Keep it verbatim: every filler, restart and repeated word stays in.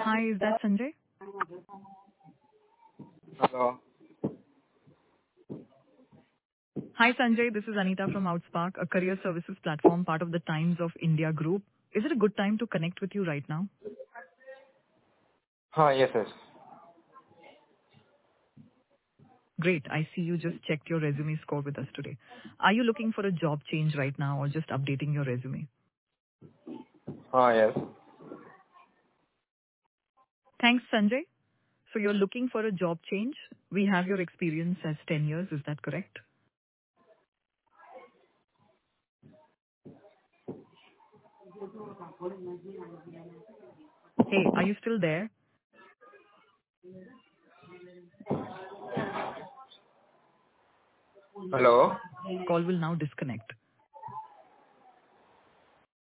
Hi, is that Sanjay? Hello. Hi, Sanjay. This is Anita from Outspark, a career services platform part of the Times of India group. Is it a good time to connect with you right now? Huh, yes, yes. Great. I see you just checked your resume score with us today. Are you looking for a job change right now or just updating your resume? Huh, yes. Thanks, Sanjay. So you're looking for a job change. We have your experience as ten years. Is that correct? Hey, are you still there? Hello. Call will now disconnect.